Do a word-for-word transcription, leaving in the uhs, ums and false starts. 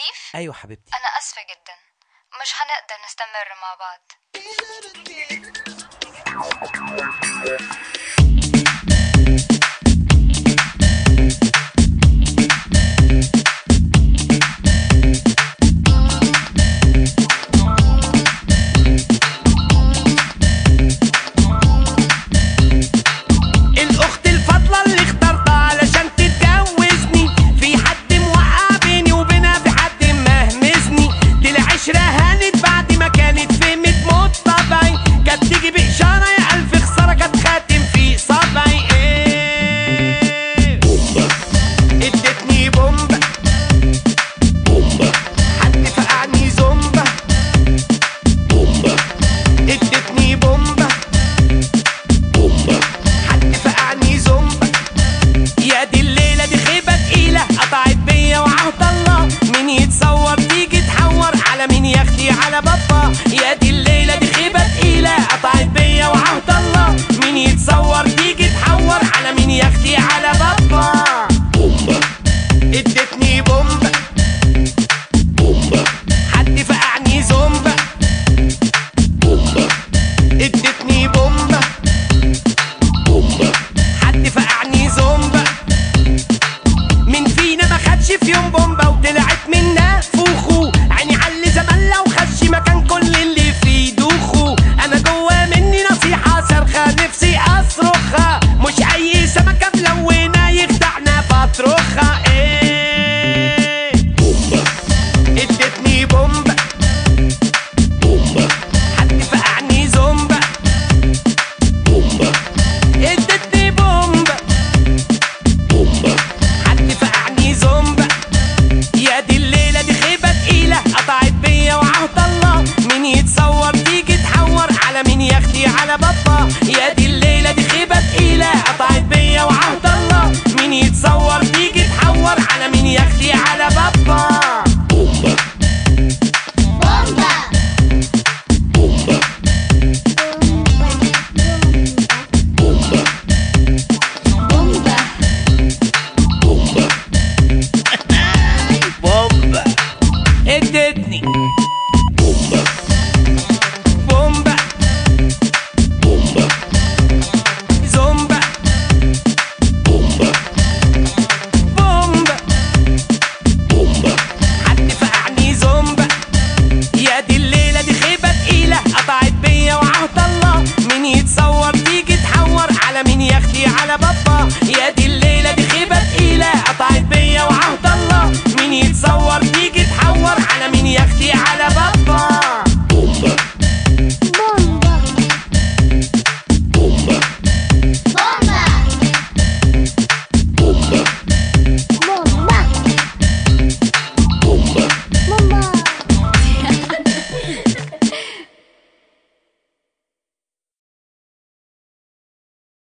شريف؟ ايوه حبيبتي. أنا أسفة جدا، مش هنقدر نستمر مع بعض. يا دي الليلة دي خيبة تقيلة قطعت بيا وعهد الله، مين يتصور تيجي تحور على مين يا اختي على بابا. بومبا ادتني بومبا، بومبا حد فقعني زومبا، بومبا ادتني بومبا، بومبا حد فقعني زومبا. مين فينا ما خدش في يوم بومبا وطلعت منا فوخو، عيني علي زمان لو خش مكان كل اللي فيه دوخو. انا جوا مني نصيحة صرخة نفسي اصرخها، مش اي سمكة ملونة يخدعنا بطرخها. ايه بومبا ادتني بومبا، بومبا حد فقعني زومبا، بومبا ادتني بومبا، بومبا حد فقعني زومبا. يا دي الليلة دي خيبة تقيلة قطعت بيا وعهد الله، مين يتصور تيجي تحور على مين يا اختي على بابا. يا دي الليلة